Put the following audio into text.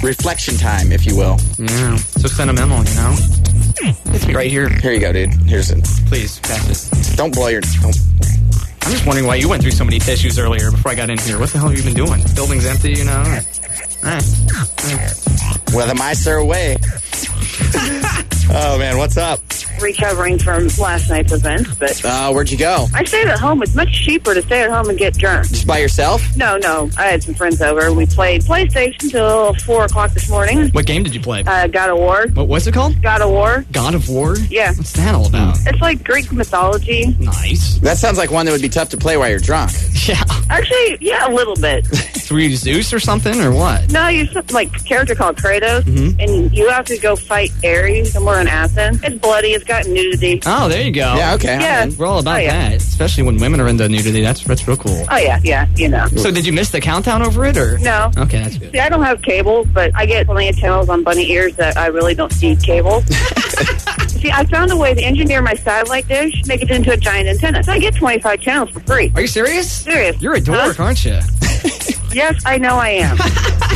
reflection time, if you will. Yeah, so sentimental, you know? It's me right here. Here you go, dude. Here's it. Please, pass it. Don't blow your... I'm just wondering why you went through so many tissues earlier before I got in here. What the hell have you been doing? Building's empty, you know? Well, the mice are away. Oh, man, what's up? Recovering from last night's event, but where'd you go? I stayed at home. It's much cheaper to stay at home and get drunk. Just by yourself? No. I had some friends over. We played PlayStation till 4 o'clock this morning. What game did you play? God of War. What's it called? God of War. God of War? Yeah. What's that all about? It's like Greek mythology. Nice. That sounds like one that would be tough to play while you're drunk. Yeah. Actually, yeah, a little bit. So were you Zeus or something, or what? No, you're like a character called Kratos, and you have to go fight Ares somewhere in Athens. It's bloody. It's got nudity. Oh, there you go. Yeah, okay. Yeah. We're all about that, especially when women are into nudity. That's real cool. Oh, yeah, you know. So did you miss the countdown over it, or? No. Okay, that's good. See, I don't have cable, but I get plenty of channels on bunny ears that I really don't need cable. See, I found a way to engineer my satellite dish, make it into a giant antenna. So I get 25 channels for free. Are you serious? Serious. You're a dork, aren't you? Yes, I know I am.